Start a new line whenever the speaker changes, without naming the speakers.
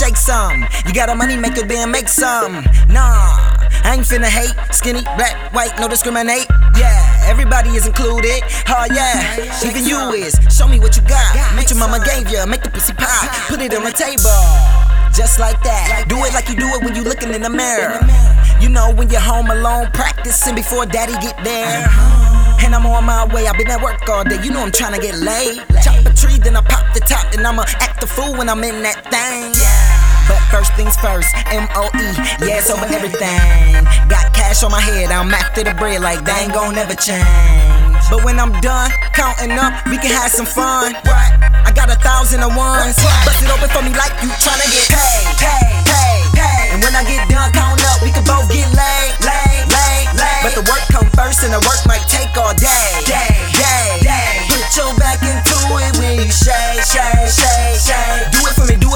shake some. You got a money maker, then make some. Nah, I ain't finna hate. Skinny, black, white, no discriminate. Yeah, everybody is included. Oh yeah, even you is. Show me what you got. What your mama gave you. Make the pussy pop. Put it on the table. Just like that. Do it like you do it when you looking in the mirror. You know when you're home alone, practicing before daddy get there. And I'm on my way, I've been at work all day. You know I'm tryna get laid. Chop a tree, then I pop the top, then I'ma act the fool when I'm in that thing. But first things first, M.O.E. Yeah, it's over everything. Got cash on my head, I'm after the bread like they ain't gon' never change. But when I'm done counting up, we can have some fun. I got 1,000 of ones. Bust it open for me,